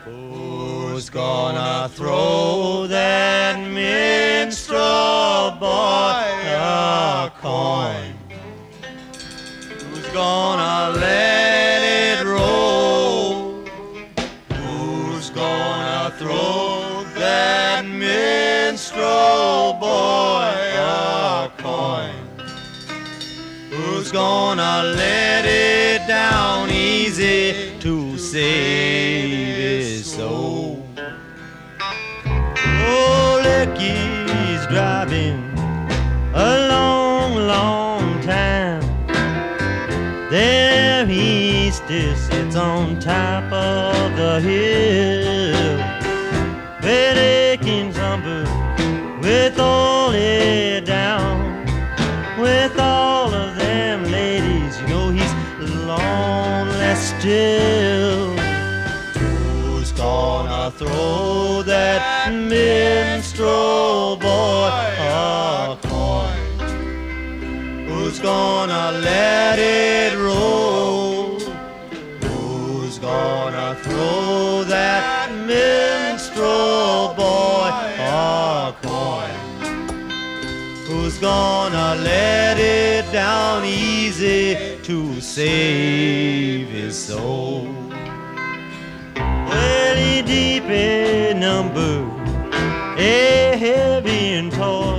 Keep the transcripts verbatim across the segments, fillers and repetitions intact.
Who's gonna throw that minstrel boy a coin? Who's gonna let it roll? Who's gonna throw that minstrel boy a coin? Who's gonna let it down easy to save his soul? Oh, Lecky's driving a long, long time. There he still sits on top of the hill, where they can stumble with all it down, with all of them ladies. You know he's lonely still. Who's gonna throw that minstrel boy a coin? Who's gonna let it roll? Who's gonna throw that minstrel boy a coin? Who's gonna let it down easy to save his soul? Well, he deep in number, a heavy in toil,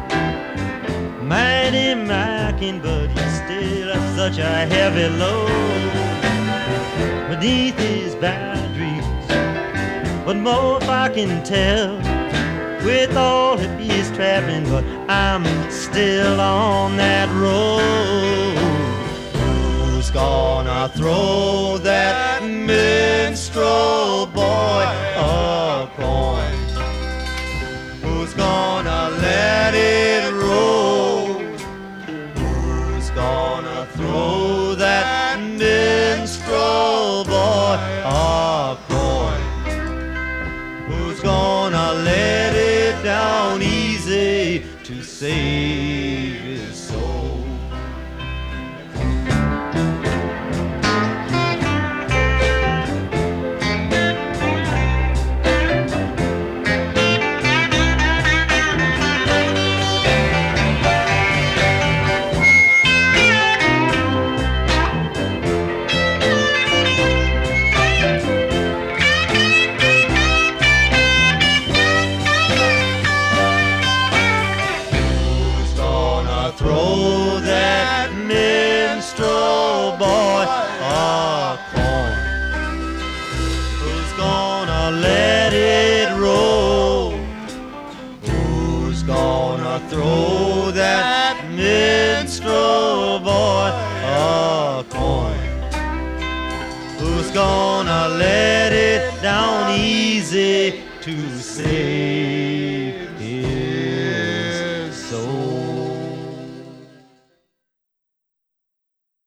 mighty Micing, but he's still at such a heavy load beneath his bad dreams. What more if I can tell, with all of his traveling, but I'm still on that road. Who's gonna throw that minstrel boy a coin? Who's gonna let it roll? Who's gonna throw that minstrel boy a coin? Who's gonna let it down easy to save his soul? Throw that minstrel boy a coin? Who's gonna let it roll? Who's gonna throw that minstrel boy a coin? Who's gonna let it down easy to save